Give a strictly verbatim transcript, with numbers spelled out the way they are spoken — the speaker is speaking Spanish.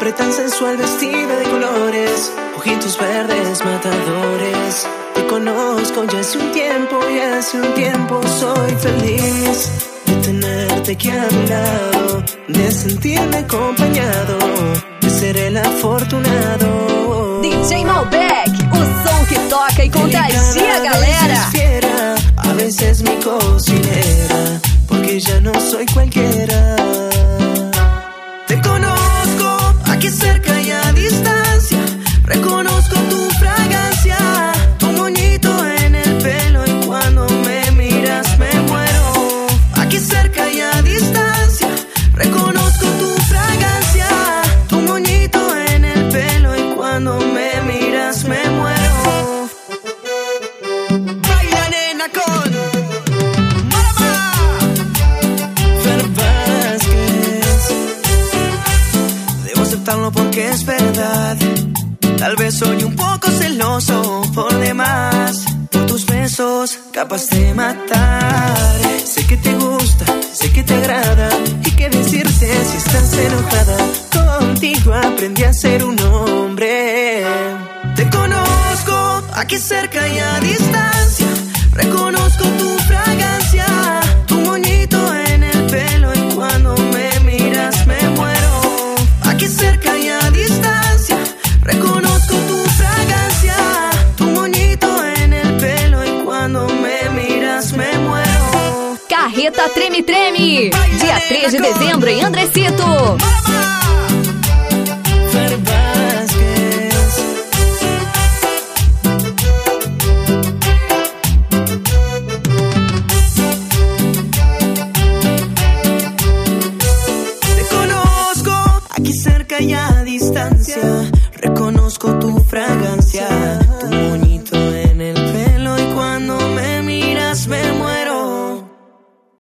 hombre tan sensual vestida de colores, ojitos verdes matadores. Te conozco ya hace un tiempo y hace un tiempo soy feliz de tenerte aquí a mi lado, de sentirme acompañado, de ser el afortunado. D J Malbec, o som que toca e contagia a galera. Fiera, a veces mi cocinera, porque ya no soy cualquiera. Te conozco aquí cerca y a distancia, reconozco tu fragancia, tu moñito en el pelo y cuando me miras me muero. Aquí cerca y a distancia, reconozco tu fragancia, tu moñito en el pelo y cuando me miras me muero. Baila nena con Marama, Fer Vázquez. Debo aceptarlo porque es verdad. Tal vez soy un poco celoso por demás, por tus besos capaz de matar. Sé que te gusta, sé que te agrada, y qué decirte si estás enojada. Contigo aprendí a ser un hombre. Te conozco aquí cerca y a distancia, reconozco tu fragancia, tu moñito en el pelo y cuando me miras me muero. Aquí cerca y a distancia, reconozco tu fragancia, tu moñito en el pelo y cuando me miras me muero. Carreta Treme Treme, dia três de dezembro em Andresito. Fer Vázquez. Te conozco aquí cerca y a distancia,